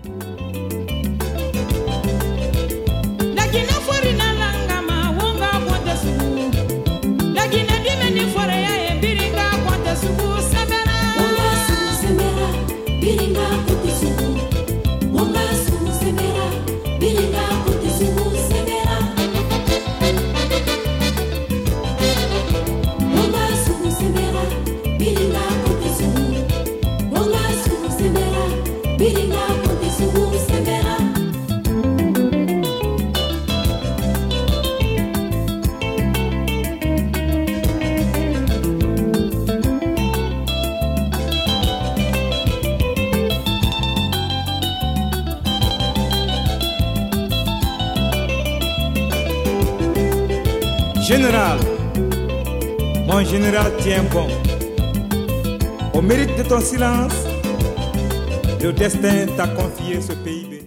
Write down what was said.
Général, mon général tient bon. Au mérite de ton silence, le destin t'a confié ce pays.